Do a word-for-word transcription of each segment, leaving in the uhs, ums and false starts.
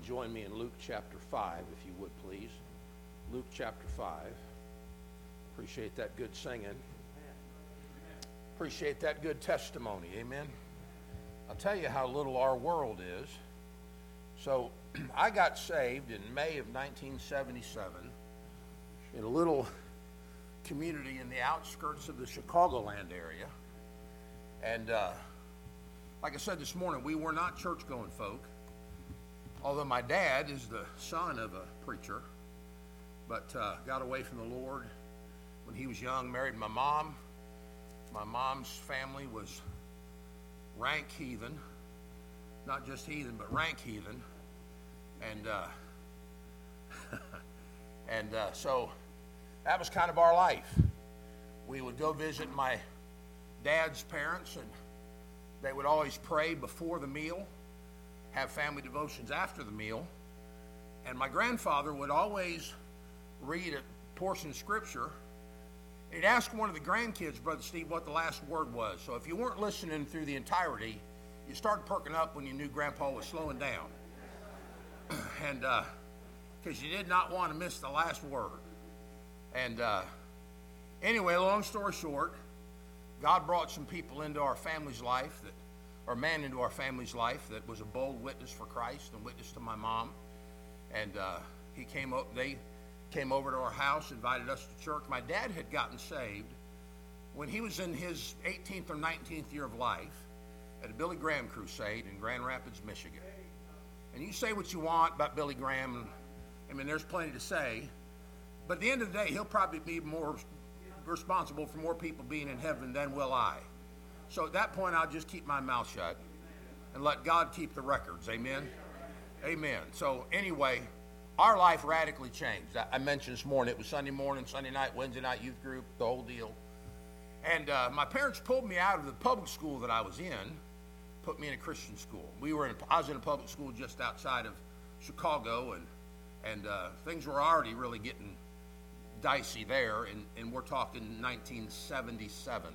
join me in Luke chapter five, if you would, please. Luke chapter five. Appreciate that good singing. Appreciate that good testimony. Amen. I'll tell you how little our world is. So, I got saved in May of nineteen seventy-seven in a little community in the outskirts of the Chicagoland area. And uh, like I said this morning, we were not church-going folk. Although my dad is the son of a preacher, but uh, got away from the Lord when he was young, married my mom. My mom's family was rank heathen. Not just heathen, but rank heathen. And uh, and uh, so that was kind of our life. We would go visit my dad's parents, and they would always pray before the meal, have family devotions after the meal, and my grandfather would always read a portion of Scripture. He'd ask one of the grandkids, Brother Steve, what the last word was. So if you weren't listening through the entirety, you started perking up when you knew Grandpa was slowing down. and because uh, you did not want to miss the last word. And uh, anyway, long story short, God brought some people into our family's life, that, or a man into our family's life that was a bold witness for Christ and witness to my mom. And uh, he came up, they came over to our house, invited us to church. My dad had gotten saved when he was in his eighteenth or nineteenth year of life at a Billy Graham crusade in Grand Rapids, Michigan. And you say what you want about Billy Graham. I mean, there's plenty to say. But at the end of the day, he'll probably be more responsible for more people being in heaven than will I. So at that point, I'll just keep my mouth shut and let God keep the records. Amen? Amen. So anyway, our life radically changed. I mentioned this morning, it was Sunday morning, Sunday night, Wednesday night youth group, the whole deal. And uh, my parents pulled me out of the public school that I was in, put me in a Christian school. We were in a, I was in a public school just outside of Chicago, and and uh, things were already really getting dicey there, and, and we're talking nineteen seventy-seven.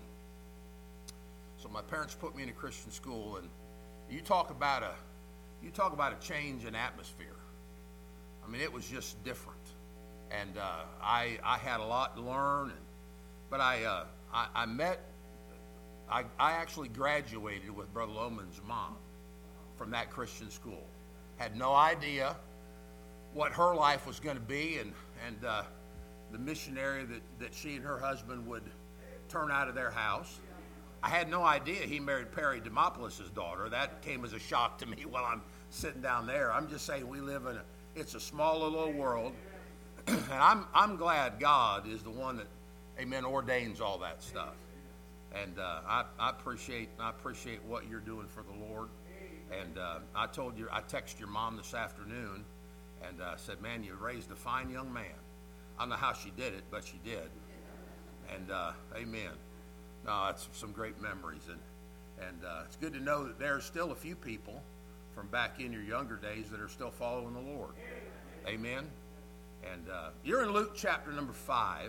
So my parents put me in a Christian school, and you talk about a you talk about a change in atmosphere. I mean, it was just different, and uh, I I had a lot to learn, and, but I, uh, I I met I I actually graduated with Brother Loman's mom from that Christian school. Had no idea what her life was going to be, and and uh, the missionary that that she and her husband would turn out of their house. I had no idea he married Perry Demopoulos' daughter. That came as a shock to me while I'm sitting down there. I'm just saying we live in a It's a small little world, and I'm I'm glad God is the one that, amen, ordains all that stuff. And uh, I, I appreciate I appreciate what you're doing for the Lord. And uh, I told you, I texted your mom this afternoon, and uh, said, "Man, you raised a fine young man." I don't know how she did it, but she did. And uh, amen. No, it's some great memories, and and uh, it's good to know that there's still a few people from back in your younger days that are still following the Lord. Amen. And uh, you're in Luke chapter number five.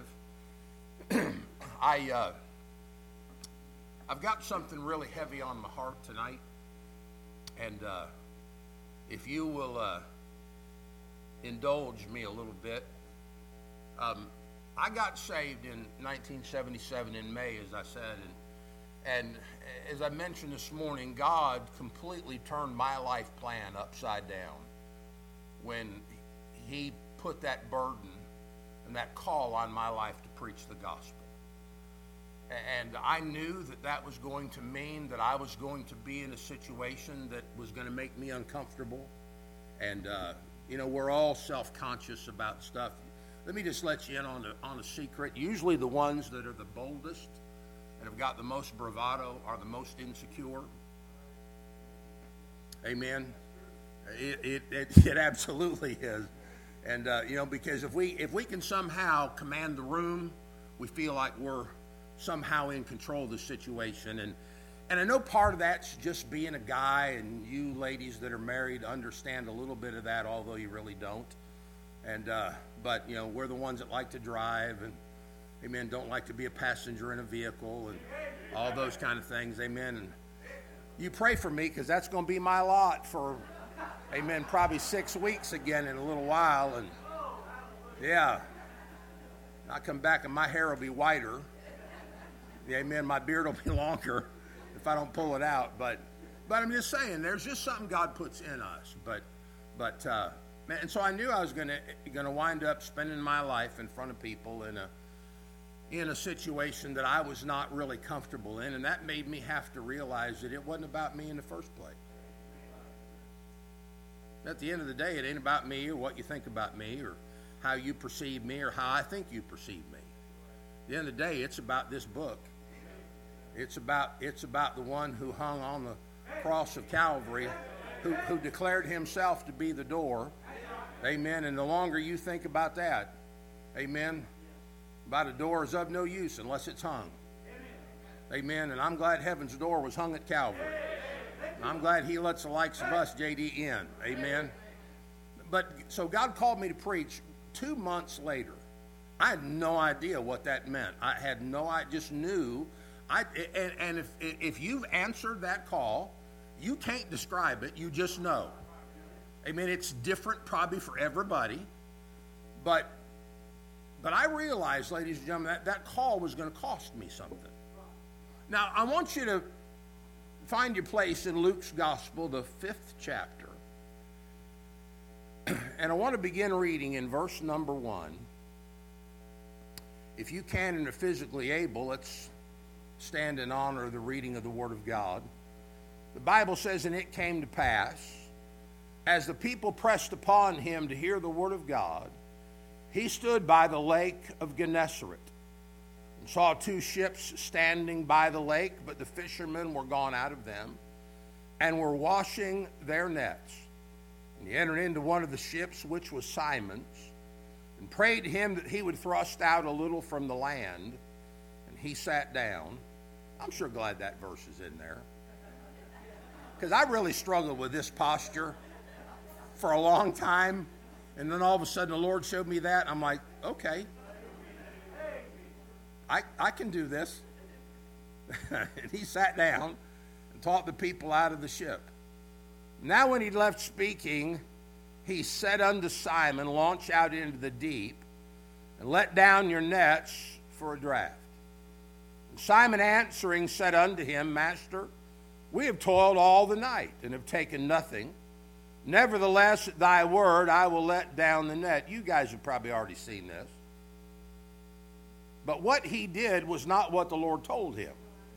I uh, I've got something really heavy on my heart tonight, and uh, if you will uh, indulge me a little bit, um, I got saved in nineteen seventy-seven in May, as I said, and And as I mentioned this morning, God completely turned my life plan upside down when he put that burden and that call on my life to preach the gospel. And I knew that that was going to mean that I was going to be in a situation that was going to make me uncomfortable. And, uh, you know, we're all self-conscious about stuff. Let me just let you in on a, on a secret. Usually the ones that are the boldest and have got the most bravado are the most insecure. Amen. It it it, it absolutely is, and uh, you know, because if we if we can somehow command the room, we feel like we're somehow in control of the situation. And and I know part of that's just being a guy, and you ladies that are married understand a little bit of that, although you really don't. And uh, but you know, we're the ones that like to drive, and amen, don't like to be a passenger in a vehicle, and all those kind of things. Amen. And you pray for me, because that's going to be my lot for Amen. Probably six weeks again in a little while. And yeah, I come back and my hair will be whiter. Amen. My beard will be longer if I don't pull it out. But but I'm just saying, there's just something God puts in us. But but uh, man, and so I knew I was gonna gonna wind up spending my life in front of people in a in a situation that I was not really comfortable in, and that made me have to realize that it wasn't about me in the first place. At the end of the day, it ain't about me or what you think about me or how you perceive me or how I think you perceive me. At the end of the day, it's about this book. It's about it's about the one who hung on the cross of Calvary, who, who declared himself to be the door. Amen. And the longer you think about that, amen, about a door is of no use unless it's hung. Amen. And I'm glad heaven's door was hung at Calvary. I'm glad he lets the likes of us, J D, in. Amen. But so God called me to preach two months later. I had no idea what that meant. I had no, I just knew. I and, and if if you've answered that call, you can't describe it. You just know. Amen. It's different probably for everybody, but but I realized, ladies and gentlemen, that that call was going to cost me something. Now I want you to find your place in Luke's Gospel, the fifth chapter. And I want to begin reading in verse number one. If you can and are physically able, let's stand in honor of the reading of the Word of God. The Bible says, "And it came to pass, as the people pressed upon him to hear the Word of God, he stood by the lake of Gennesaret, and saw two ships standing by the lake, but the fishermen were gone out of them, and were washing their nets. And he entered into one of the ships, which was Simon's, and prayed him that he would thrust out a little from the land. And he sat down." I'm sure glad that verse is in there, because I really struggled with this posture for a long time. And then all of a sudden the Lord showed me that. I'm like, okay, I, I can do this. And he sat down and taught the people out of the ship. Now when he left speaking, he said unto Simon, "Launch out into the deep, and let down your nets for a draught." And Simon answering said unto him, "Master, we have toiled all the night, and have taken nothing. Nevertheless, at thy word, I will let down the net." You guys have probably already seen this. But what he did was not what the Lord told him.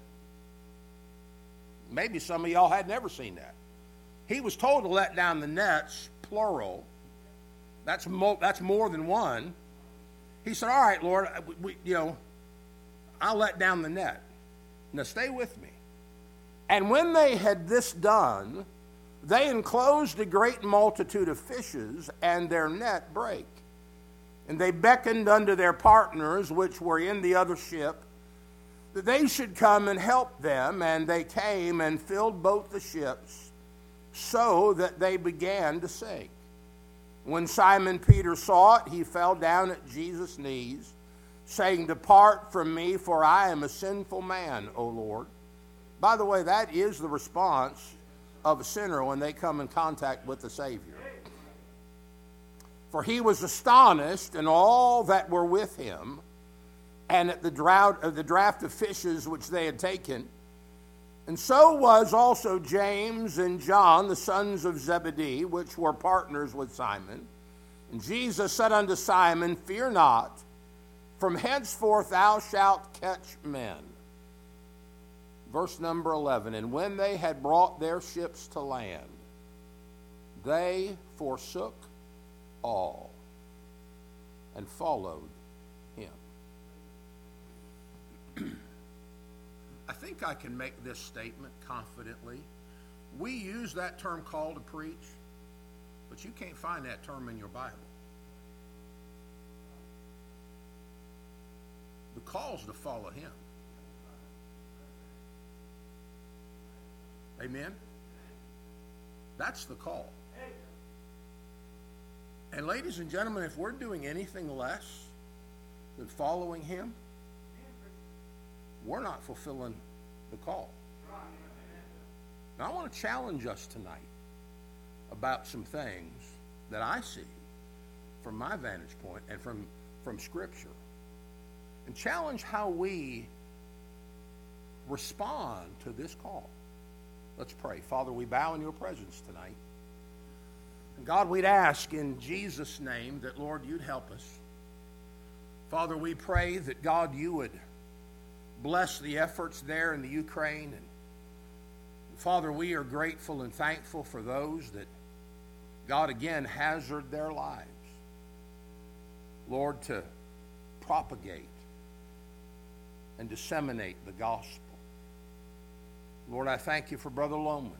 Maybe some of y'all had never seen that. He was told to let down the nets, plural. That's mo- that's more than one. He said, "All right, Lord, we, you know, I'll let down the net. Now stay with me." And when they had this done, they enclosed a great multitude of fishes, and their net brake. And they beckoned unto their partners, which were in the other ship, that they should come and help them. And they came and filled both the ships, so that they began to sink. When Simon Peter saw it, he fell down at Jesus' knees, saying, "Depart from me, for I am a sinful man, O Lord." By the way, that is the response of a sinner when they come in contact with the Savior. For he was astonished, and all that were with him, and at the draught of the draught of fishes which they had taken. And so was also James and John, the sons of Zebedee, which were partners with Simon. And Jesus said unto Simon, "Fear not, from henceforth thou shalt catch men." Verse number eleven, "And when they had brought their ships to land, they forsook all and followed him." I think I can make this statement confidently. We use that term "call to preach," but you can't find that term in your Bible. The call's to follow him. Amen? That's the call. And ladies and gentlemen, if we're doing anything less than following him, we're not fulfilling the call. Now I want to challenge us tonight. about some things that I see from my vantage point and from, from Scripture, and challenge how we respond to this call. Let's pray. Father, we bow in your presence tonight. And God, we'd ask in Jesus' name that, Lord, you'd help us. Father, we pray that, God, you would bless the efforts there in the Ukraine. And Father, we are grateful and thankful for those that, God, again, hazard their lives, Lord, to propagate and disseminate the gospel. Lord, I thank you for Brother Loman.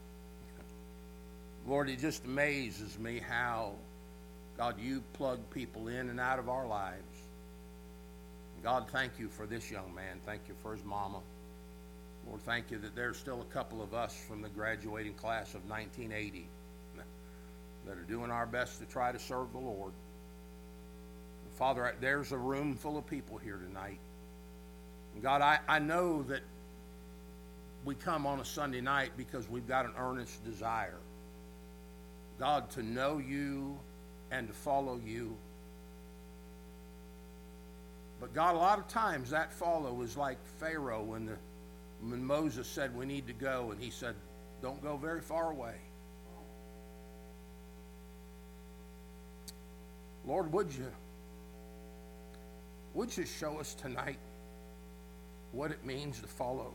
Lord, it just amazes me how, God, you plug people in and out of our lives. God, thank you for this young man. Thank you for his mama. Lord, thank you that there's still a couple of us from the graduating class of nineteen eighty that are doing our best to try to serve the Lord. Father, there's a room full of people here tonight. And God, I, I know that we come on a Sunday night because we've got an earnest desire, God, to know you and to follow you. But God, a lot of times that follow is like Pharaoh when, the, when Moses said we need to go, and he said, don't go very far away. Lord, would you, would you show us tonight what it means to follow?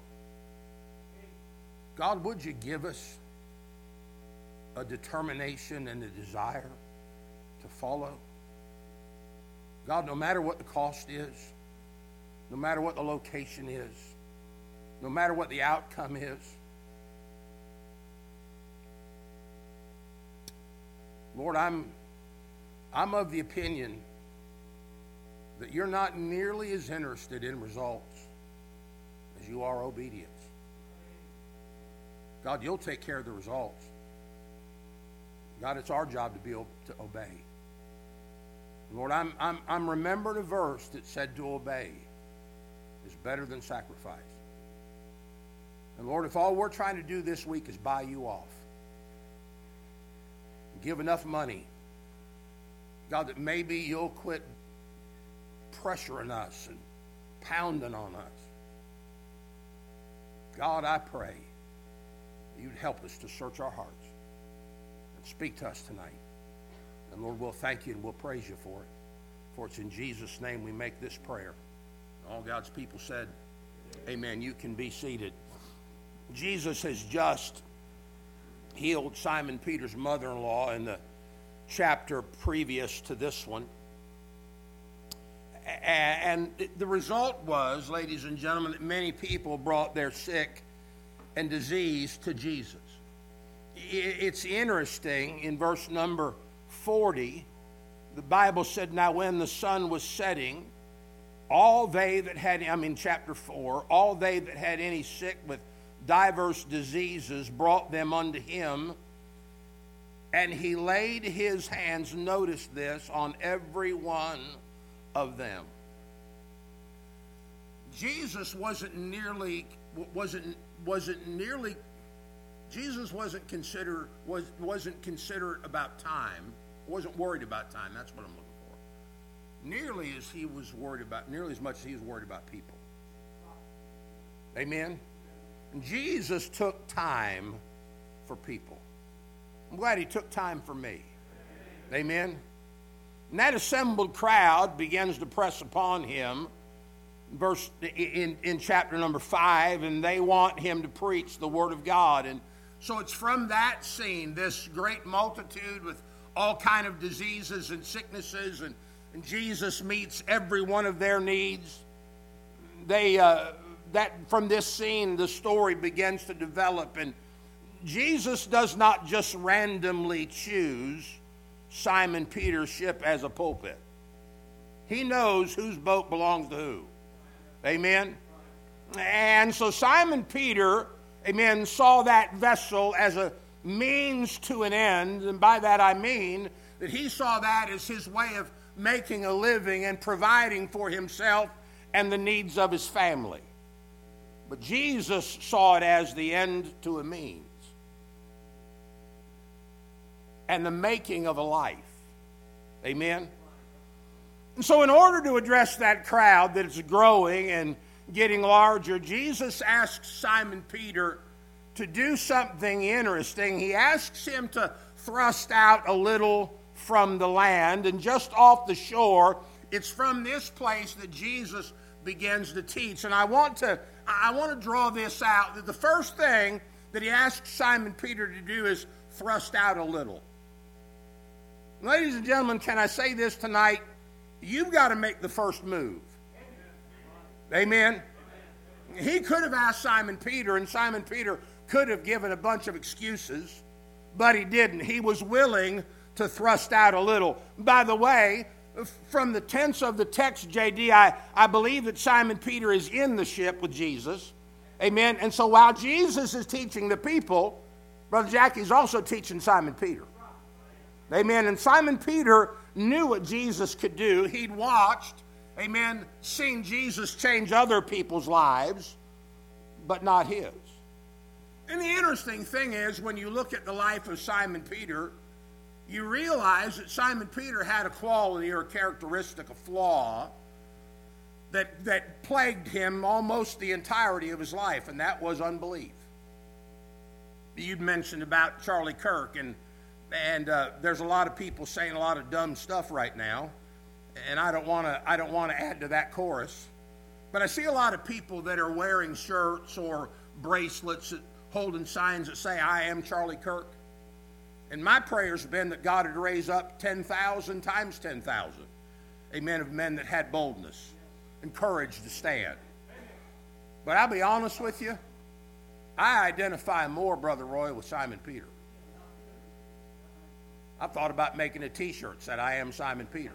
God, would you give us a determination and a desire to follow? God, no matter what the cost is, no matter what the location is, no matter what the outcome is, Lord, I'm, I'm of the opinion that you're not nearly as interested in results as you are obedience. God, you'll take care of the results. God, it's our job to be able to obey. Lord, I'm, I'm, I'm remembering a verse that said to obey is better than sacrifice. And Lord, if all we're trying to do this week is buy you off, give enough money, God, that maybe you'll quit pressuring us and pounding on us. God, I pray you'd help us to search our hearts and speak to us tonight. And Lord, we'll thank you and we'll praise you for it. For it's in Jesus' name we make this prayer. All God's people said, amen. You can be seated. Jesus has just healed Simon Peter's mother-in-law in the chapter previous to this one. And the result was, ladies and gentlemen, that many people brought their sick and disease to Jesus. It's interesting, in verse number forty, the Bible said, now when the sun was setting, all they that had, I mean chapter four, all they that had any sick with diverse diseases brought them unto him, and he laid his hands, notice this, on every one of them. Jesus wasn't nearly, wasn't, wasn't nearly, Jesus wasn't considered, was, wasn't considerate about time, wasn't worried about time, that's what I'm looking for. Nearly as he was worried about, nearly as much as he was worried about people. Amen? And Jesus took time for people. I'm glad he took time for me. Amen? And that assembled crowd begins to press upon him, verse in, in chapter number five, and they want him to preach the word of God. And so it's from that scene, this great multitude with all kind of diseases and sicknesses, and, and Jesus meets every one of their needs. They uh, that from this scene, the story begins to develop, and Jesus does not just randomly choose Simon Peter's ship as a pulpit. He knows whose boat belongs to who. Amen? And so Simon Peter, amen, saw that vessel as a means to an end, and by that I mean that he saw that as his way of making a living and providing for himself and the needs of his family. But Jesus saw it as the end to a means. and the making of a life. Amen? And so in order to address that crowd that is growing and getting larger, Jesus asks Simon Peter to do something interesting. He asks him to thrust out a little from the land, and just off the shore, it's from this place that Jesus begins to teach. And I want to I want to draw this out, that the first thing that he asks Simon Peter to do is thrust out a little. Ladies and gentlemen, can I say this tonight? You've got to make the first move. Amen? He could have asked Simon Peter, and Simon Peter could have given a bunch of excuses, but he didn't. He was willing to thrust out a little. By the way, from the tense of the text, J D, I, I believe that Simon Peter is in the ship with Jesus. Amen. And so while Jesus is teaching the people, Brother Jackie's also teaching Simon Peter. Amen. And Simon Peter knew what Jesus could do. He'd watched, amen, seen Jesus change other people's lives, but not his. And the interesting thing is, when you look at the life of Simon Peter, you realize that Simon Peter had a quality or a characteristic, a flaw, that, that plagued him almost the entirety of his life, and that was unbelief. You'd mentioned about Charlie Kirk, and, and uh, there's a lot of people saying a lot of dumb stuff right now, and I don't want to I don't want to add to that chorus, but I see a lot of people that are wearing shirts or bracelets that, holding signs that say, "I am Charlie Kirk." And my prayers have been that God would raise up ten thousand times ten thousand, amen, of men that had boldness and courage to stand. But I'll be honest with you, I identify more, Brother Roy, with Simon Peter. I thought about making a t-shirt that said, "I am Simon Peter."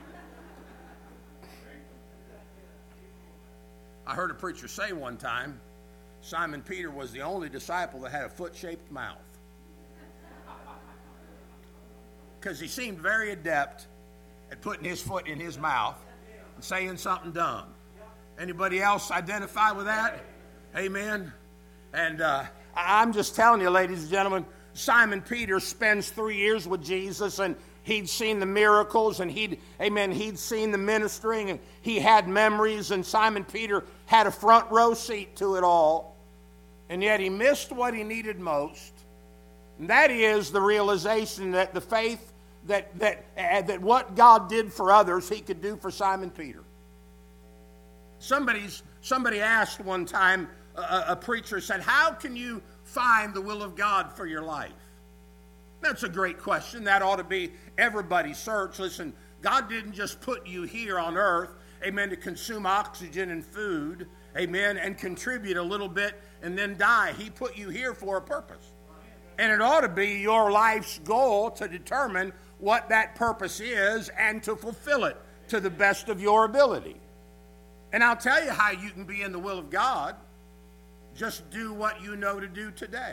I heard a preacher say one time, Simon Peter was the only disciple that had a foot-shaped mouth. Because he seemed very adept at putting his foot in his mouth and saying something dumb. Anybody else identify with that? Amen. And uh, I'm just telling you, ladies and gentlemen, Simon Peter spends three years with Jesus, and he'd seen the miracles, and he'd, amen, he'd seen the ministering, and he had memories, and Simon Peter had a front row seat to it all. And yet he missed what he needed most. And that is the realization that the faith that that uh, that what God did for others, he could do for Simon Peter. Somebody's somebody asked one time, a, a preacher said, "How can you find the will of God for your life?" That's a great question. That ought to be everybody's search. Listen, God didn't just put you here on earth, amen, to consume oxygen and food, amen, and contribute a little bit and then die. He put you here for a purpose. And it ought to be your life's goal to determine what that purpose is and to fulfill it to the best of your ability. And I'll tell you how you can be in the will of God. Just do what you know to do today.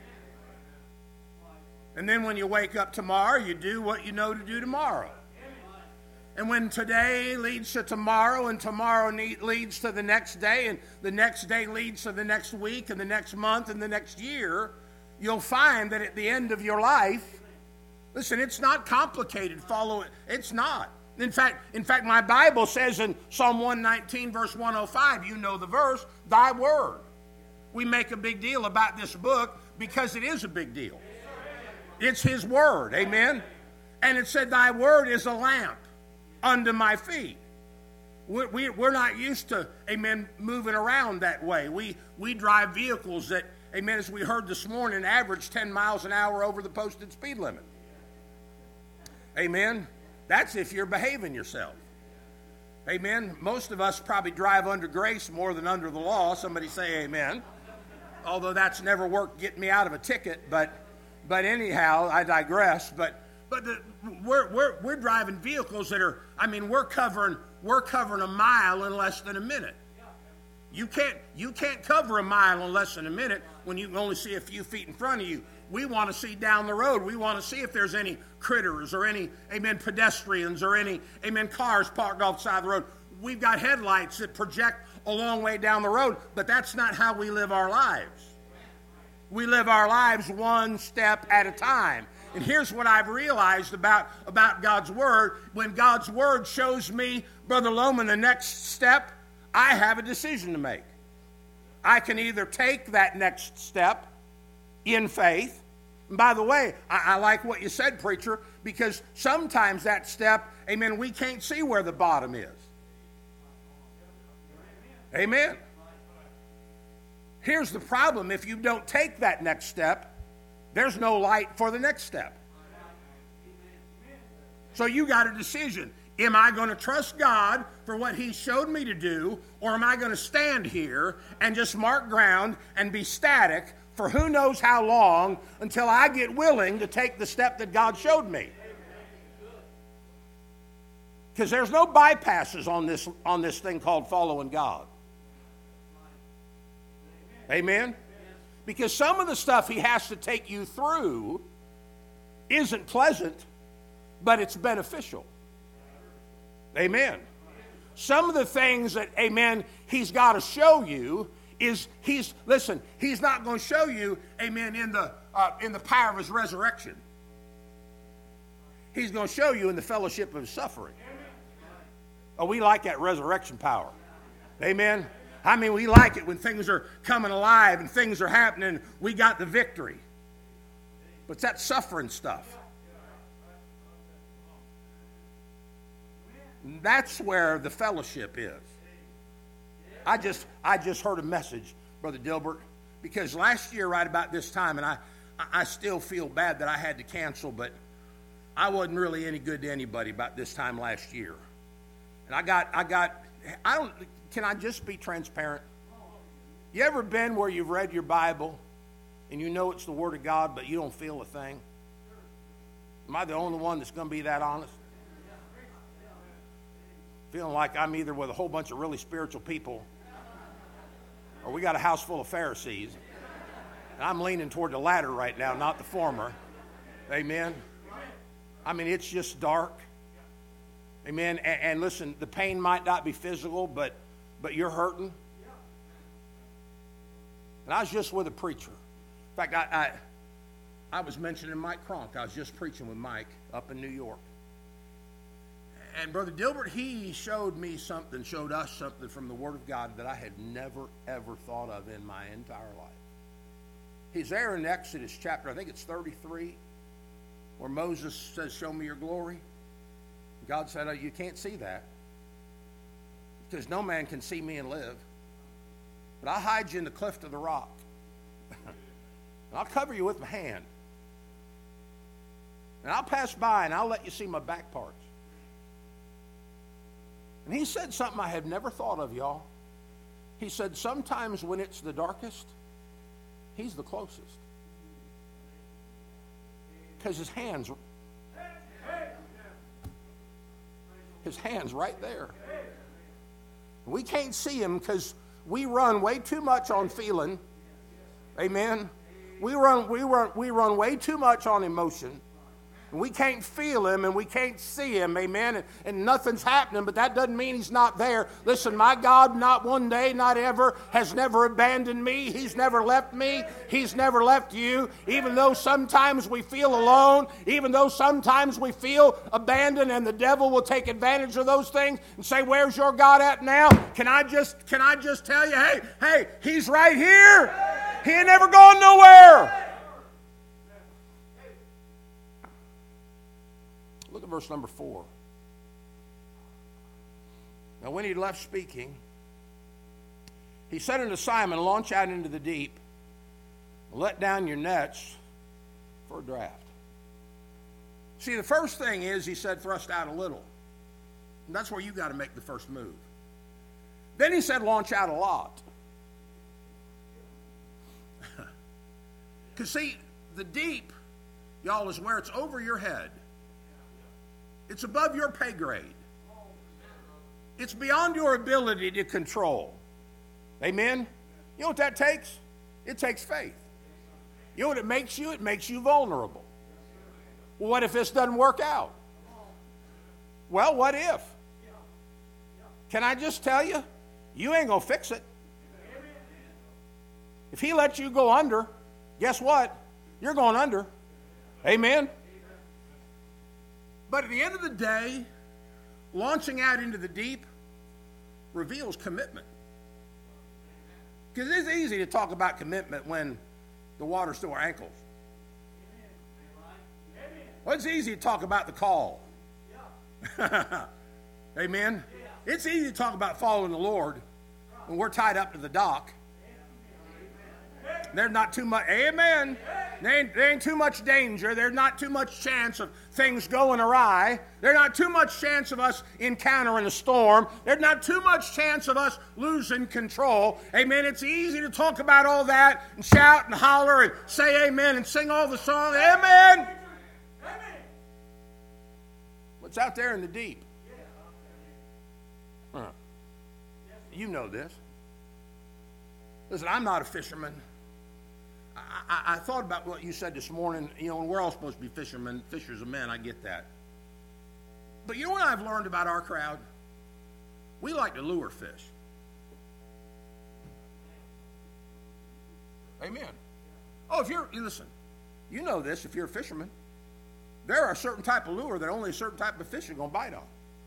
And then when you wake up tomorrow, you do what you know to do tomorrow. And when today leads to tomorrow, and tomorrow leads to the next day, and the next day leads to the next week, and the next month, and the next year, you'll find that at the end of your life, listen, it's not complicated. Follow it. It's not. In fact, in fact, my Bible says in Psalm one nineteen, verse one oh five, you know the verse, "Thy word." We make a big deal about this book because it is a big deal. It's his word, amen? And it said, "Thy word is a lamp unto my feet." We're, we, we're not used to, amen, moving around that way. We, we drive vehicles that, amen, as we heard this morning, average ten miles an hour over the posted speed limit. Amen? That's if you're behaving yourself. Amen? Most of us probably drive under grace more than under the law. Somebody say amen. Although that's never worked getting me out of a ticket, but but anyhow, I digress. But but the, we're we're we're driving vehicles that are, I mean, we're covering we're covering a mile in less than a minute. You can't you can't cover a mile in less than a minute when you can only see a few feet in front of you. We want to see down the road. We want to see if there's any critters or any, amen, pedestrians or any, amen, cars parked off the side of the road. We've got headlights that project a long way down the road, but that's not how we live our lives. We live our lives one step at a time. And here's what I've realized about, about God's Word. When God's Word shows me, Brother Loman, the next step, I have a decision to make. I can either take that next step in faith. And by the way, I, I like what you said, preacher, because sometimes that step, amen, we can't see where the bottom is. Amen. Here's the problem. If you don't take that next step, there's no light for the next step. So you got a decision. Am I going to trust God for what He showed me to do, or am I going to stand here and just mark ground and be static for who knows how long until I get willing to take the step that God showed me? Because there's no bypasses on this, on this thing called following God. Amen? Because some of the stuff He has to take you through isn't pleasant, but it's beneficial. Amen. Some of the things that, amen, He's got to show you is, He's, listen, He's not going to show you, amen, in the, uh, in the power of His resurrection. He's going to show you in the fellowship of His suffering. Oh, we like that resurrection power. Amen. I mean, we like it when things are coming alive and things are happening. We got the victory. But it's that suffering stuff. That's where the fellowship is. I just I just heard a message, Brother Dilbert, because last year right about this time, and I, I still feel bad that I had to cancel, but I wasn't really any good to anybody about this time last year. And I got, I got, I don't, can I just be transparent? You ever been where you've read your Bible and you know it's the Word of God, but you don't feel a thing? Am I the only one that's going to be that honest? Feeling like I'm either with a whole bunch of really spiritual people or we got a house full of Pharisees. And I'm leaning toward the latter right now, not the former. Amen. I mean, it's just dark. Amen. And, and listen, the pain might not be physical, but but you're hurting. And I was just with a preacher. In fact, I I, I was mentioning Mike Cronk. I was just preaching with Mike up in New York. And Brother Dilbert, he showed me something, showed us something from the Word of God that I had never, ever thought of in my entire life. He's there in Exodus chapter, I think it's thirty-three, where Moses says, "Show me your glory." God said, "Oh, you can't see that, because no man can see me and live. But I'll hide you in the cleft of the rock. And I'll cover you with my hand. And I'll pass by and I'll let you see my back parts." And he said something I had never thought of, y'all. He said, sometimes when it's the darkest, He's the closest. Because His hand's, His hand's right there. We can't see Him because we run way too much on feeling. Amen. We run, we run, we run way too much on emotion. We can't feel Him and we can't see Him, amen, and, and nothing's happening, but that doesn't mean He's not there. Listen, my God, not one day, not ever, has never abandoned me. He's never left me. He's never left you. Even though sometimes we feel alone, even though sometimes we feel abandoned, and the devil will take advantage of those things and say, "Where's your God at now?" Can I just, can I just tell you, hey, hey, He's right here. He ain't never gone nowhere. Look at verse number four. Now when he left speaking, he said unto Simon, "Launch out into the deep, and let down your nets for a draft." See, the first thing is, he said, thrust out a little. And that's where you got to make the first move. Then he said, launch out a lot. Because see, the deep, y'all, is where it's over your head. It's above your pay grade. It's beyond your ability to control. Amen? You know what that takes? It takes faith. You know what it makes you? It makes you vulnerable. Well, what if this doesn't work out? Well, what if? Can I just tell you? You ain't going to fix it. If He lets you go under, guess what? You're going under. Amen? But at the end of the day, launching out into the deep reveals commitment. Because it's easy to talk about commitment when the water's to our ankles. Well, it's easy to talk about the call. Amen? It's easy to talk about following the Lord when we're tied up to the dock. There's not too much, amen. There ain't, there ain't too much danger. There's not too much chance of things going awry. There's not too much chance of us encountering a storm. There's not too much chance of us losing control. Amen. It's easy to talk about all that and shout and holler and say amen and sing all the songs. Amen. Amen. What's out there in the deep? Huh. You know this. Listen, I'm not a fisherman. I, I, I thought about what you said this morning. You know, and we're all supposed to be fishermen, fishers of men. I get that. But you know what I've learned about our crowd? We like to lure fish. Amen. Oh, if you're, you listen, you know this if you're a fisherman. There are a certain type of lure that only a certain type of fish are going to bite on.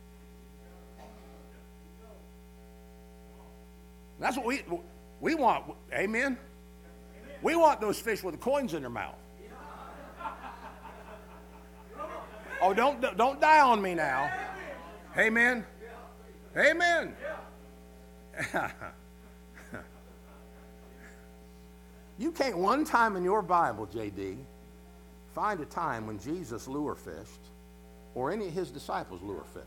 That's what we we want. Amen? We want those fish with the coins in their mouth. Oh, don't don't die on me now. Amen? Amen. You can't one time in your Bible, J D, find a time when Jesus lure fished or any of his disciples lure fish.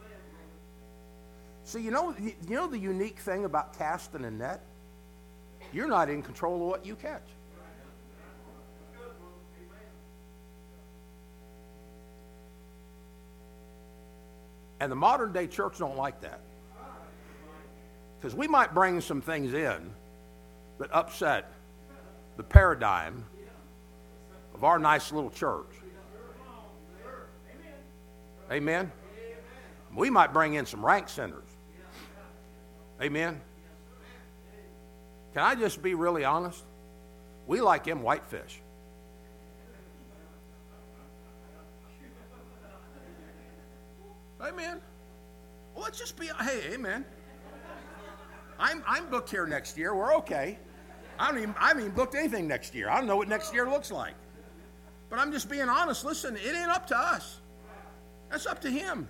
So you know, you know the unique thing about casting a net? You're not in control of what you catch. And the modern day church don't like that. Because we might bring some things in that upset the paradigm of our nice little church. Amen? We might bring in some rank sinners. Amen? Can I just be really honest? We like them whitefish. Amen. Well, let's just be, hey, amen. I'm I'm booked here next year. We're okay. I don't even I haven't even booked anything next year. I don't know what next year looks like. But I'm just being honest. Listen, it ain't up to us. That's up to him.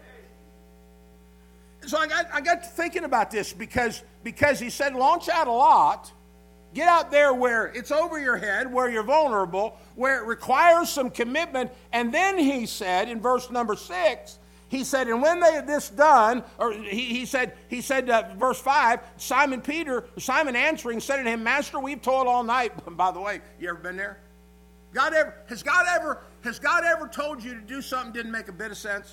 So I got I got to thinking about this because because he said launch out a lot. Get out there where it's over your head, where you're vulnerable, where it requires some commitment. And then he said in verse number six, he said, and when they had this done, or he, he said, he said, uh, verse five, Simon Peter, Simon answering said to him, Master, we've toiled all night. By the way, you ever been there? God ever has God ever has God ever told you to do something that didn't make a bit of sense?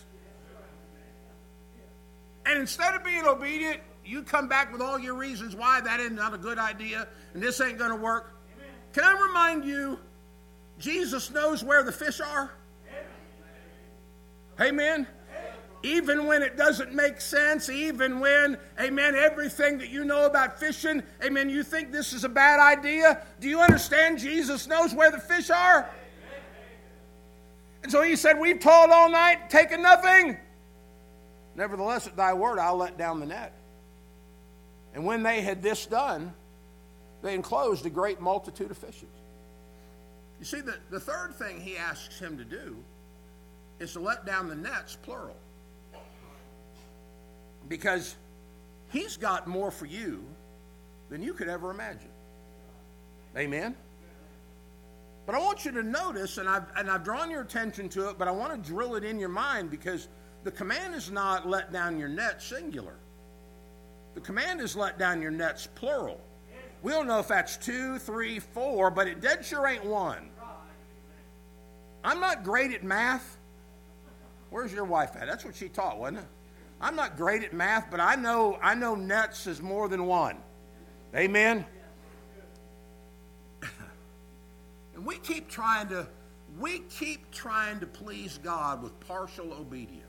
And instead of being obedient, you come back with all your reasons why that is not a good idea and this ain't going to work. Amen. Can I remind you, Jesus knows where the fish are? Amen. Amen. Even when it doesn't make sense, even when, amen, everything that you know about fishing, amen, you think this is a bad idea. Do you understand Jesus knows where the fish are? Amen. And so he said, we've toiled all night, taken nothing. Nevertheless, at thy word, I'll let down the net. And when they had this done, they enclosed a great multitude of fishes. You see, the, the third thing he asks him to do is to let down the nets, plural. Because he's got more for you than you could ever imagine. Amen? But I want you to notice, and I've, and I've drawn your attention to it, but I want to drill it in your mind because the command is not let down your net, singular. The command is let down your nets, plural. We don't know if that's two, three, four, but it dead sure ain't one. I'm not great at math. Where's your wife at? That's what she taught, wasn't it? I'm not great at math, but I know I know nets is more than one. Amen? And we keep trying to we keep trying to please God with partial obedience.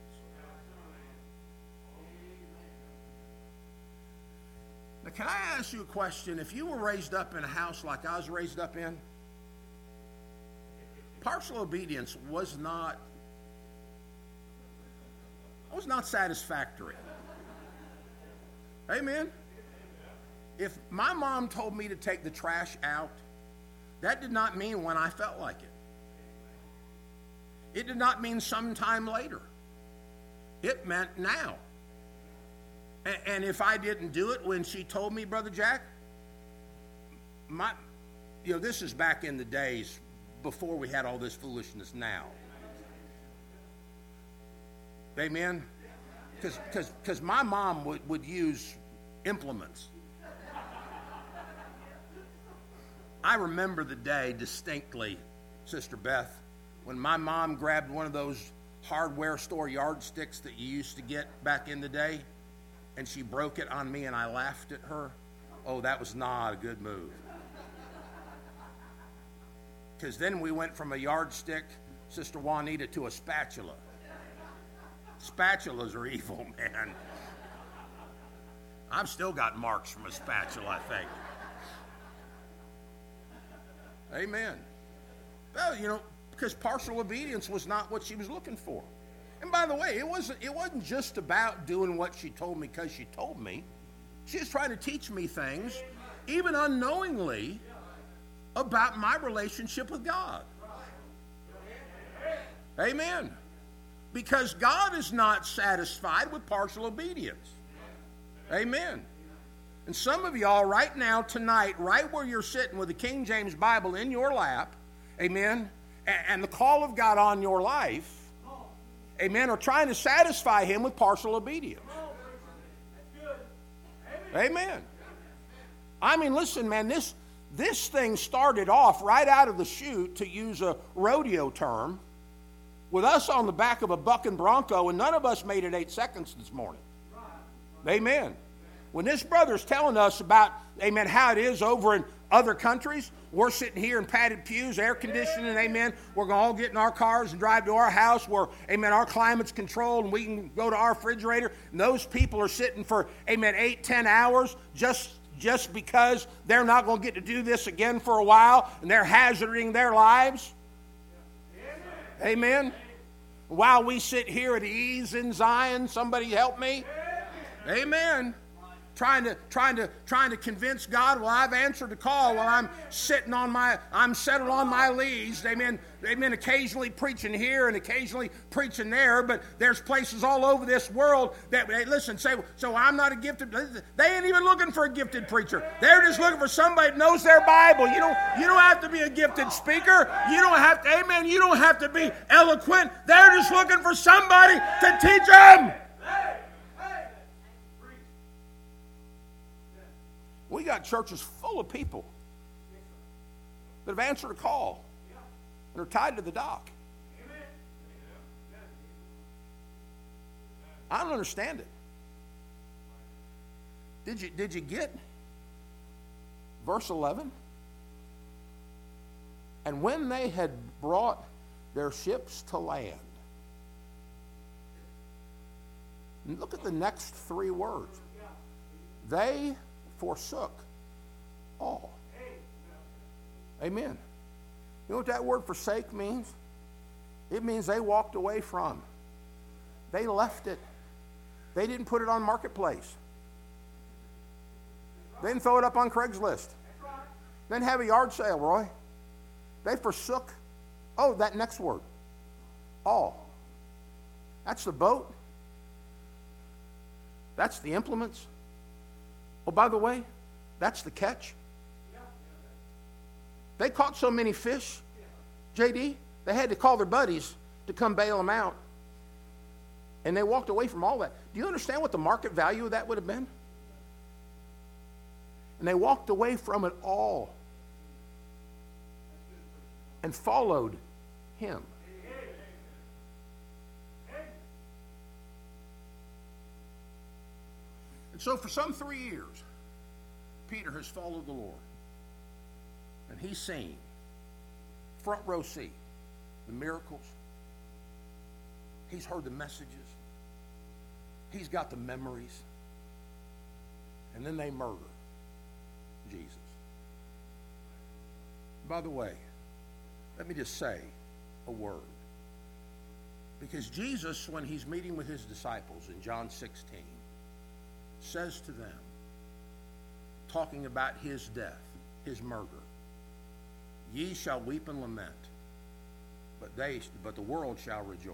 Now, can I ask you a question? If you were raised up in a house like I was raised up in, partial obedience was not was not satisfactory. Amen. If my mom told me to take the trash out, that did not mean when I felt like it. It did not mean sometime later. It meant now. And if I didn't do it when she told me, Brother Jack, my, you know, this is back in the days before we had all this foolishness now. Amen? Because my mom would, would use implements. I remember the day distinctly, Sister Beth, when my mom grabbed one of those hardware store yardsticks that you used to get back in the day, and she broke it on me, and I laughed at her. Oh, that was not a good move. Because then we went from a yardstick, Sister Juanita, to a spatula. Spatulas are evil, man. I've still got marks from a spatula, I think. Amen. Well, you know, because partial obedience was not what she was looking for. And by the way, it wasn't, it wasn't just about doing what she told me because she told me. She was trying to teach me things, even unknowingly, about my relationship with God. Amen. Because God is not satisfied with partial obedience. Amen. And some of y'all right now, tonight, right where you're sitting with the King James Bible in your lap, amen, and the call of God on your life, amen, are trying to satisfy Him with partial obedience. Amen. I mean, listen, man, this, this thing started off right out of the chute, to use a rodeo term, with us on the back of a bucking bronco, and none of us made it eight seconds this morning. Amen. When this brother's telling us about, amen, how it is over in other countries, we're sitting here in padded pews, air conditioning, amen. We're going to all get in our cars and drive to our house where, amen, our climate's controlled and we can go to our refrigerator. And those people are sitting for, amen, eight, ten hours just, just because they're not going to get to do this again for a while, and they're hazarding their lives. Amen. While we sit here at ease in Zion, somebody help me. Amen. Trying to, trying to, trying to convince God, well, I've answered the call while I'm sitting on my, I'm settled on my leaves. Amen. Amen. Occasionally preaching here and occasionally preaching there, but there's places all over this world that, hey, listen, say, so I'm not a gifted, they ain't even looking for a gifted preacher. They're just looking for somebody that knows their Bible. You don't, you don't have to be a gifted speaker. You don't have to, amen, you don't have to be eloquent. They're just looking for somebody to teach them. We got churches full of people that have answered a call and are tied to the dock. I don't understand it. Did you, did you get verse eleven? And when they had brought their ships to land, and look at the next three words. They forsook all. Amen. You know what that word forsake means? It means they walked away from. They left it. They didn't put it on Marketplace. They didn't throw it up on Craigslist. They didn't have a yard sale, Roy. They forsook. Oh, that next word. All. That's the boat. That's the implements. Oh, by the way, that's the catch. They caught so many fish, J D, they had to call their buddies to come bail them out. And they walked away from all that. Do you understand what the market value of that would have been? And they walked away from it all and followed Him. And so for some three years, Peter has followed the Lord. And he's seen, front row seat, the miracles. He's heard the messages. He's got the memories. And then they murder Jesus. By the way, let me just say a word. Because Jesus, when he's meeting with his disciples in John sixteen, says to them, talking about his death, his murder, ye shall weep and lament, but they, but the world shall rejoice.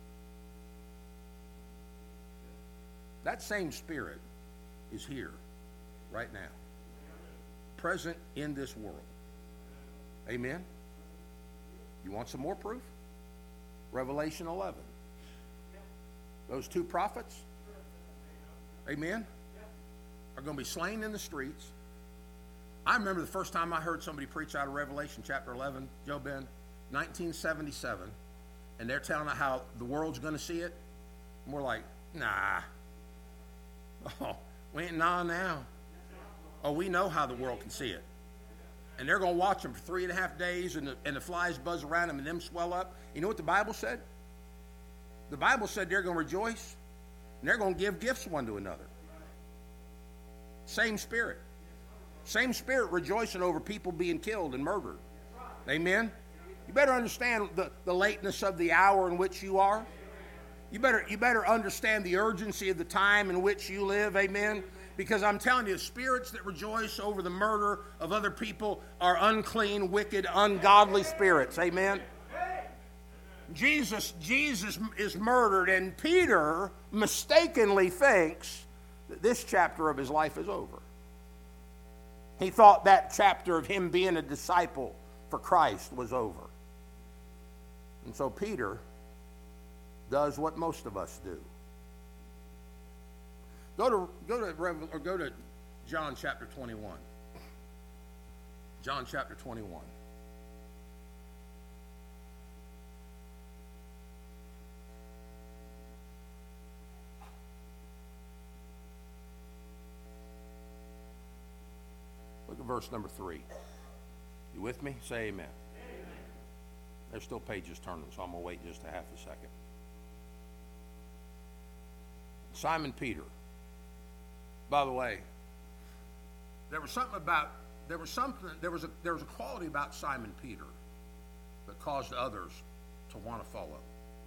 That same Spirit is here right now, present in this world. Amen? You want some more proof? Revelation eleven. Those two prophets, amen, are going to be slain in the streets. I remember the first time I heard somebody preach out of Revelation chapter eleven, Joe Ben, nineteen seventy-seven, and they're telling how the world's going to see it. And we're like, nah. Oh, we ain't nah now. Oh, we know how the world can see it. And they're going to watch them for three and a half days, and the, and the flies buzz around them, and them swell up. You know what the Bible said? The Bible said they're going to rejoice, and they're going to give gifts one to another. Same Spirit. Same Spirit rejoicing over people being killed and murdered. Amen? You better understand the, the lateness of the hour in which you are. You better, you better understand the urgency of the time in which you live. Amen? Because I'm telling you, spirits that rejoice over the murder of other people are unclean, wicked, ungodly spirits. Amen? Jesus, Jesus is murdered, and Peter mistakenly thinks that this chapter of his life is over. He thought that chapter of him being a disciple for Christ was over. And so Peter does what most of us do. Go to go to or go to John chapter twenty-one. John chapter twenty-one. Look at verse number three. You with me? Say amen. Amen. There's still pages turning, so I'm going to wait just a half a second. Simon Peter. By the way, there was something about there was something there was a there was a quality about Simon Peter that caused others to want to follow.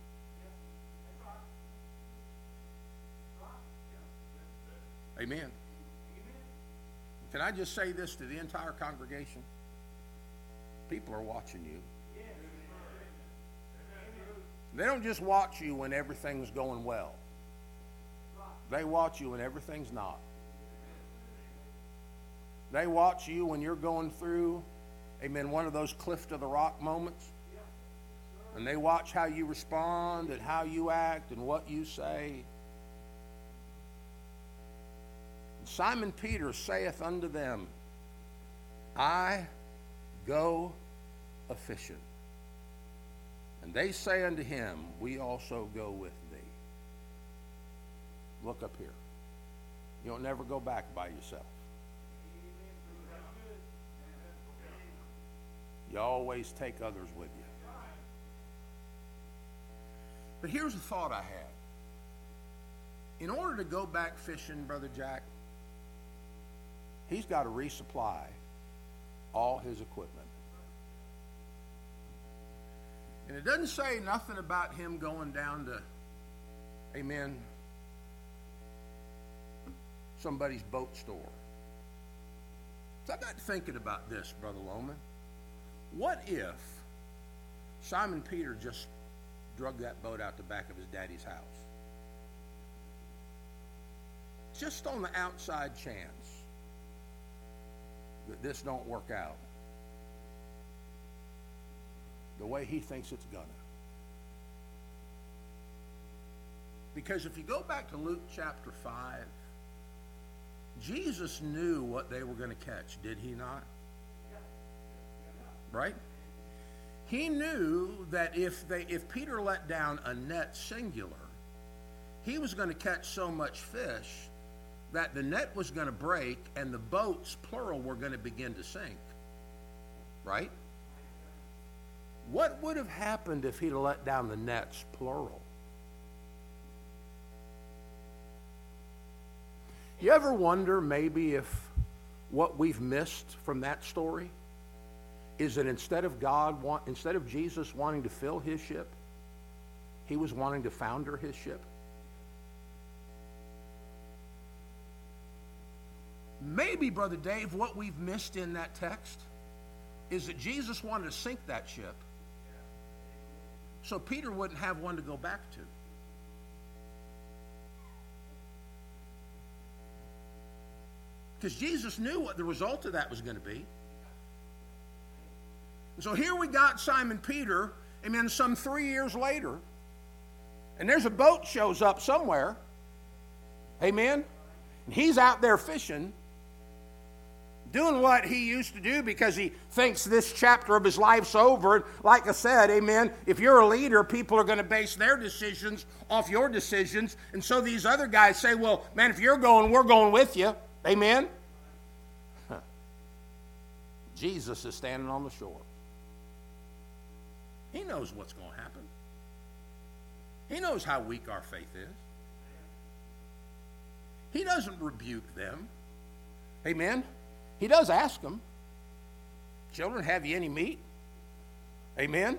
Amen. Can I just say this to the entire congregation? People are watching you. They don't just watch you when everything's going well. They watch you when everything's not. They watch you when you're going through, amen, one of those cliff to the rock moments. And they watch how you respond and how you act and what you say. And Simon Peter saith unto them, I go a fishing. And they say unto him, we also go with thee. Look up here. You'll never go back by yourself. You always take others with you. But here's a thought I had. In order to go back fishing, Brother Jack, he's got to resupply all his equipment. And it doesn't say nothing about him going down to, amen, somebody's boat store. So I got thinking about this, Brother Loman. What if Simon Peter just drug that boat out the back of his daddy's house? Just on the outside chance that this don't work out the way he thinks it's gonna. Because if you go back to Luke chapter five, Jesus knew what they were going to catch, did he not? Right? He knew that if they if Peter let down a net singular, he was going to catch so much fish that the net was going to break and the boats, plural, were going to begin to sink. Right? What would have happened if he'd let down the nets, plural? You ever wonder maybe if what we've missed from that story is that instead of God want, instead of Jesus wanting to fill his ship, he was wanting to founder his ship? Maybe, Brother Dave, what we've missed in that text is that Jesus wanted to sink that ship so Peter wouldn't have one to go back to. Because Jesus knew what the result of that was going to be. And so here we got Simon Peter, amen, some three years later, and there's a boat shows up somewhere, amen, and he's out there fishing, doing what he used to do because he thinks this chapter of his life's over. And like I said, amen, if you're a leader, people are going to base their decisions off your decisions. And so these other guys say, well, man, if you're going, we're going with you. Amen? Huh. Jesus is standing on the shore. He knows what's going to happen. He knows how weak our faith is. He doesn't rebuke them. Amen? He does ask them, children, have you any meat? Amen?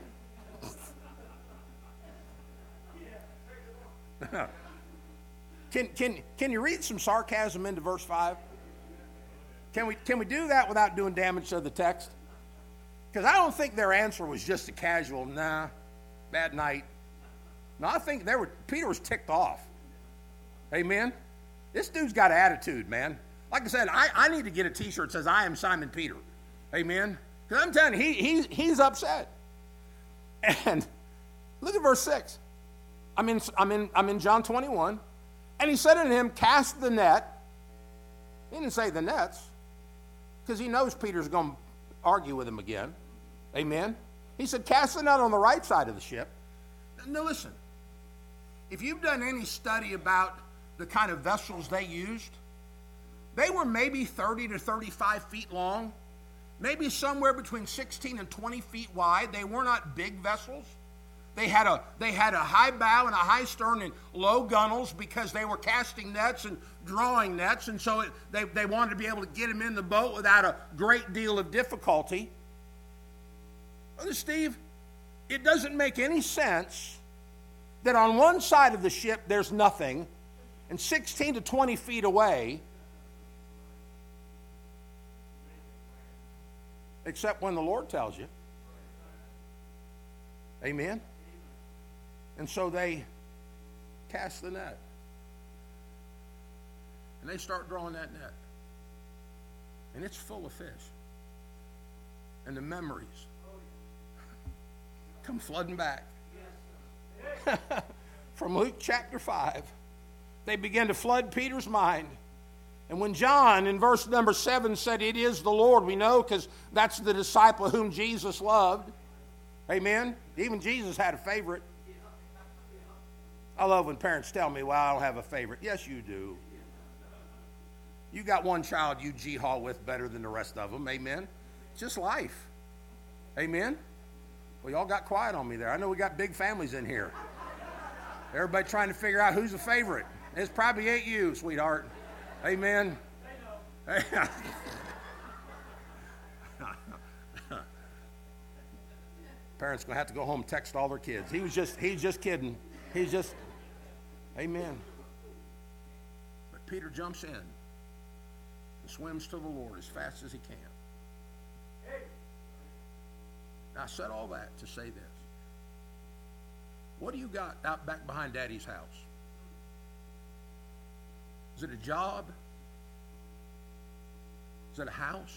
can, can, can you read some sarcasm into verse five? Can we, can we do that without doing damage to the text? Because I don't think their answer was just a casual, nah, bad night. No, I think they were, Peter was ticked off. Amen? This dude's got attitude, man. Like I said, I, I need to get a t-shirt that says, I am Simon Peter. Amen? Because I'm telling you, he, he, he's upset. And look at verse six. I'm in, I'm, in, I'm in John twenty-one. And he said unto him, cast the net. He didn't say the nets, because he knows Peter's going to argue with him again. Amen? He said, cast the net on the right side of the ship. Now listen, if you've done any study about the kind of vessels they used, they were maybe thirty to thirty-five feet long, maybe somewhere between sixteen and twenty feet wide. They were not big vessels. They had a they had a high bow and a high stern and low gunnels because they were casting nets and drawing nets, and so it, they, they wanted to be able to get them in the boat without a great deal of difficulty. Brother Steve, it doesn't make any sense that on one side of the ship there's nothing, and sixteen to twenty feet away, except when the Lord tells you. Amen? And so they cast the net. And they start drawing that net. And it's full of fish. And the memories come flooding back. From Luke chapter five. They begin to flood Peter's mind. And when John in verse number seven said, it is the Lord, we know because that's the disciple whom Jesus loved. Amen? Even Jesus had a favorite. I love when parents tell me, well, I don't have a favorite. Yes, you do. You got one child you G-haw with better than the rest of them. Amen? It's just life. Amen? Well, y'all got quiet on me there. I know we got big families in here. Everybody trying to figure out who's a favorite. It probably ain't you, sweetheart. Amen. Parents gonna have to go home and text all their kids. He was just he's just kidding. He's just amen. But Peter jumps in and swims to the Lord as fast as he can. Now I said all that to say this. What do you got out back behind Daddy's house? Is it a job? Is it a house?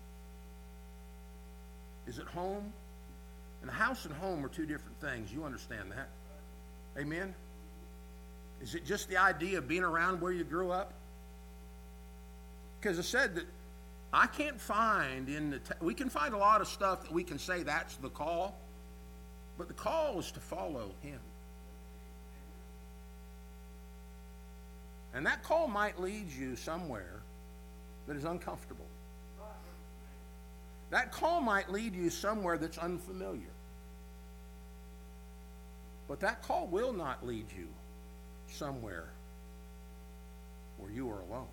Is it home? And a house and home are two different things. You understand that. Amen? Is it just the idea of being around where you grew up? Because I said that I can't find in the, te- we can find a lot of stuff that we can say that's the call, but the call is to follow him. And that call might lead you somewhere that is uncomfortable. That call might lead you somewhere that's unfamiliar. But that call will not lead you somewhere where you are alone.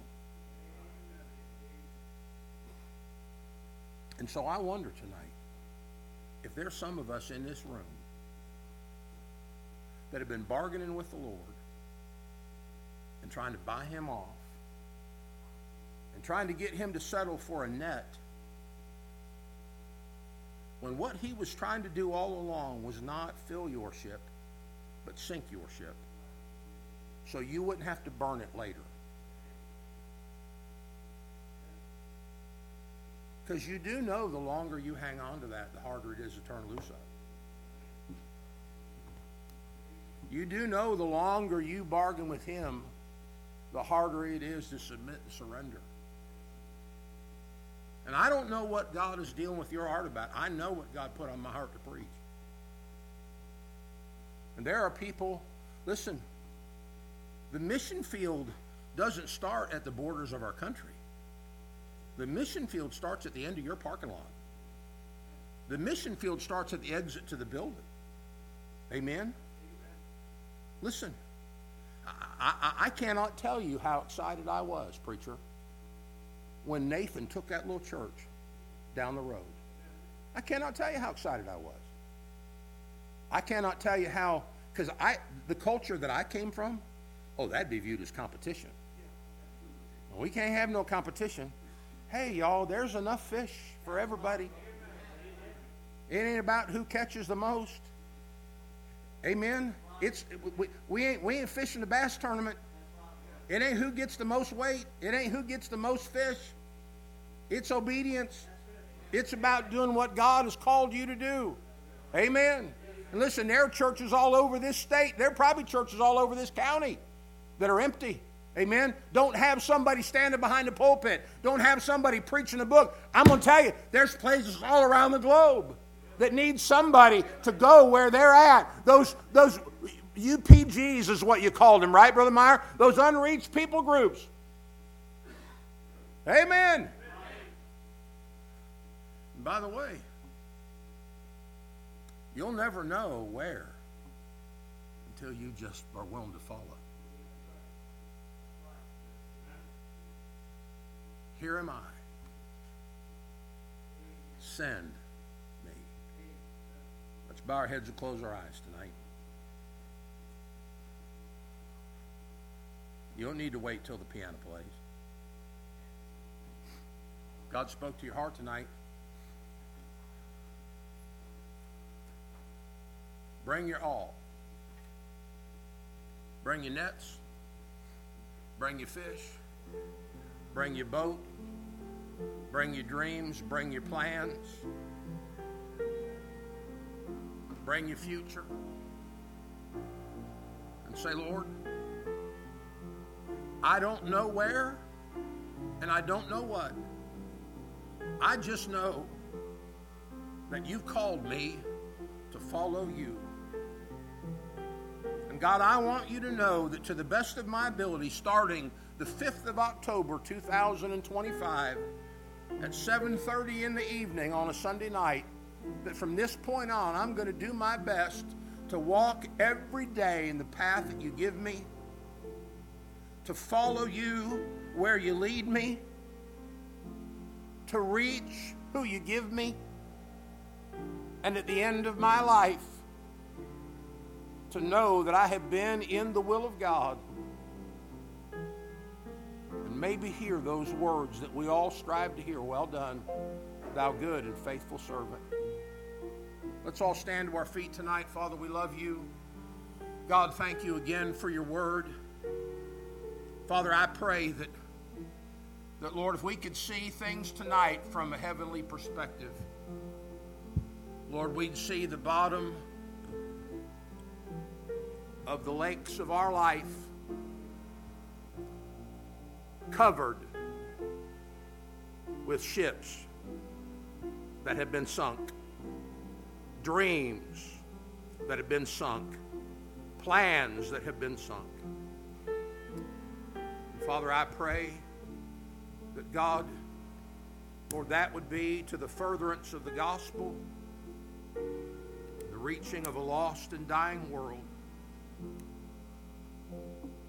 And so I wonder tonight if there's some of us in this room that have been bargaining with the Lord and trying to buy him off and trying to get him to settle for a net, when what he was trying to do all along was not fill your ship, but sink your ship, so you wouldn't have to burn it later. Because you do know the longer you hang on to that, the harder it is to turn loose of. You do know the longer you bargain with him, the harder it is to submit and surrender. And I don't know what God is dealing with your heart about. I know what God put on my heart to preach. And there are people, listen, the mission field doesn't start at the borders of our country. The mission field starts at the end of your parking lot. The mission field starts at the exit to the building. Amen? Amen. Listen, I, I, I cannot tell you how excited I was, preacher, when Nathan took that little church down the road. I cannot tell you how excited I was. I cannot tell you how, because I the culture that I came from, oh, that'd be viewed as competition. Well, we can't have no competition. Hey, y'all, there's enough fish for everybody. It ain't about who catches the most. Amen? It's we, we ain't we ain't fishing the bass tournament. It ain't who gets the most weight. It ain't who gets the most fish. It's obedience. It's about doing what God has called you to do. Amen? And listen, there are churches all over this state. There are probably churches all over this county that are empty. Amen? Don't have somebody standing behind the pulpit. Don't have somebody preaching a book. I'm going to tell you, there's places all around the globe that need somebody to go where they're at. Those, those U P Gs is what you called them, right, Brother Meyer? Those unreached people groups. Amen. And by the way, you'll never know where until you just are willing to follow. Here am I. Send me. Let's bow our heads and close our eyes tonight. You don't need to wait till the piano plays. God spoke to your heart tonight. Bring your all. Bring your nets. Bring your fish. Bring your boat. Bring your dreams. Bring your plans. Bring your future. And say, Lord, I don't know where and I don't know what. I just know that you've called me to follow you. And God, I want you to know that to the best of my ability, starting the fifth of October, two thousand twenty-five, at seven thirty in the evening on a Sunday night, that from this point on, I'm going to do my best to walk every day in the path that you give me, to follow you where you lead me, to reach who you give me, and at the end of my life, to know that I have been in the will of God, and maybe hear those words that we all strive to hear. Well done, thou good and faithful servant. Let's all stand to our feet tonight. Father, we love you. God, thank you again for your word. Father, I pray that, that, Lord, if we could see things tonight from a heavenly perspective, Lord, we'd see the bottom of the lakes of our life covered with ships that have been sunk, dreams that have been sunk, plans that have been sunk. Father, I pray that God, Lord, that would be to the furtherance of the gospel, the reaching of a lost and dying world.